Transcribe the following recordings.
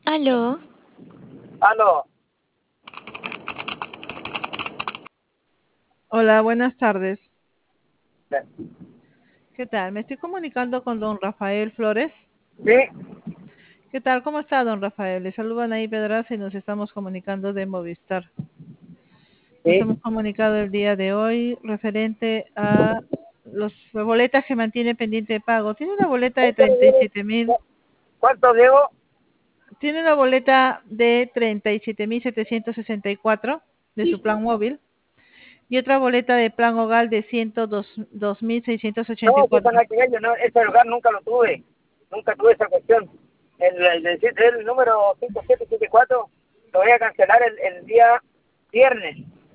Aló, Aló, Hola, buenas tardes. sí, ¿Qué tal? Me estoy comunicando con don Rafael Flores. ¿Qué tal? ¿Cómo está, don Rafael? Le saludan ahí Pedraza y nos estamos comunicando de Movistar. Nos sí. hemos comunicado el día de hoy referente a las boletas que mantiene pendiente de pago. Tiene una boleta de 37.000. ¿Cuánto debo? Tiene una boleta de 37.764 de su plan móvil y otra boleta de plan hogar de No, que están 102.684. aquí ellos, no, ese lugar nunca lo tuve, nunca tuve esa cuestión. El número 5774 lo voy a cancelar el día viernes.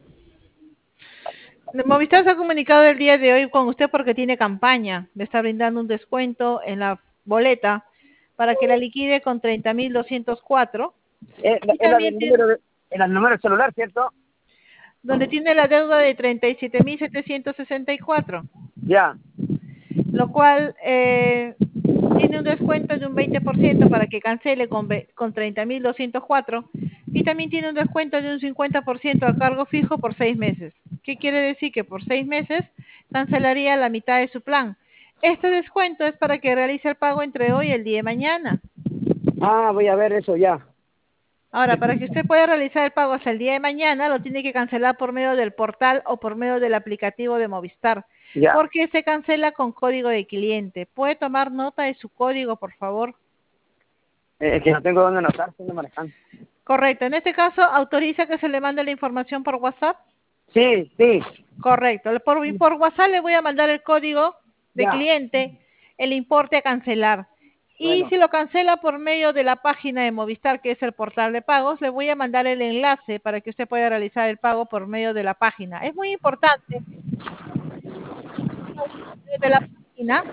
Movistar se ha comunicado el día de hoy con usted porque tiene campaña. Le está brindando un descuento en la boleta para que la liquide con 30.204. Y Es la también del tiene, número, el número celular, ¿cierto? donde tiene la deuda de 37.764, Ya. lo cual tiene un descuento de un 20% para que cancele con 30.204 y también tiene un descuento de un 50% a cargo fijo por 6 meses. ¿Qué quiere decir? Que por 6 meses cancelaría la mitad de su plan. Este descuento es para que realice el pago entre hoy y el día de mañana. Ah, voy a ver eso ya. Ahora, para que usted pueda realizar el pago hasta el día de mañana, lo tiene que cancelar por medio del portal o por medio del aplicativo de Movistar, Ya. porque se cancela con código de cliente. ¿Puede tomar nota de su código, por favor? Es que no tengo dónde anotar, estoy manejando. Correcto. En este caso, ¿autoriza que se le mande la información por WhatsApp? Sí, sí. Correcto. Por WhatsApp le voy a mandar el código de Ya. cliente, el importe a cancelar. Y Bueno, si lo cancela por medio de la página de Movistar, que es el portal de pagos, le voy a mandar el enlace para que usted pueda realizar el pago por medio de la página. Es muy importante de la página.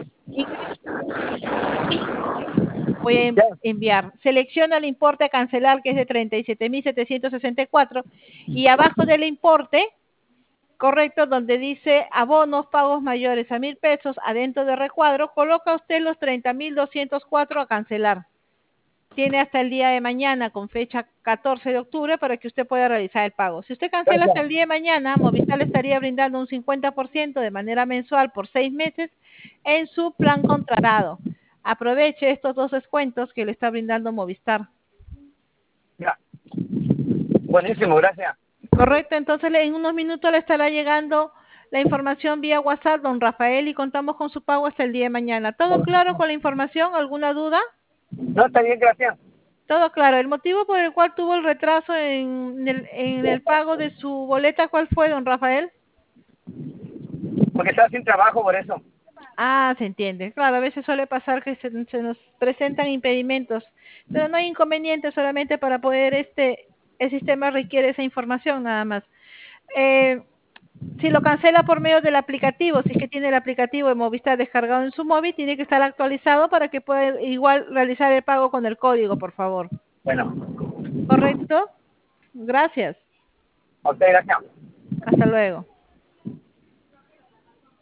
Voy a ya. enviar. Selecciona el importe a cancelar, que es de 37.764, y abajo del importe, correcto, donde dice abonos pagos mayores a 1.000 pesos, adentro de recuadro, coloca usted los 30.204 a cancelar. Tiene hasta el día de mañana, con fecha 14 de octubre, para que usted pueda realizar el pago. Si usted cancela hasta Gracias. el día de mañana, Movistar le estaría brindando un 50% de manera mensual por 6 meses en su plan contratado. Aproveche estos dos descuentos que le está brindando Movistar. Ya. Buenísimo, gracias. Correcto, entonces en unos minutos le estará llegando la información vía WhatsApp, don Rafael, y contamos con su pago hasta el día de mañana. ¿Todo claro con la información? ¿Alguna duda? No, está bien, gracias. Todo claro. ¿El motivo por el cual tuvo el retraso en el pago de su boleta, cuál fue, don Rafael? Porque estaba sin trabajo por eso. Ah, se entiende. Claro, a veces suele pasar que se nos presentan impedimentos, pero no hay inconveniente, solamente para poder el sistema requiere esa información nada más. Eh, Si lo cancela por medio del aplicativo, si es que tiene el aplicativo de Movistar descargado en su móvil, tiene que estar actualizado para que pueda igual realizar el pago con el código, por favor. Bueno, ¿Correcto? Gracias. a usted, gracias. Hasta luego.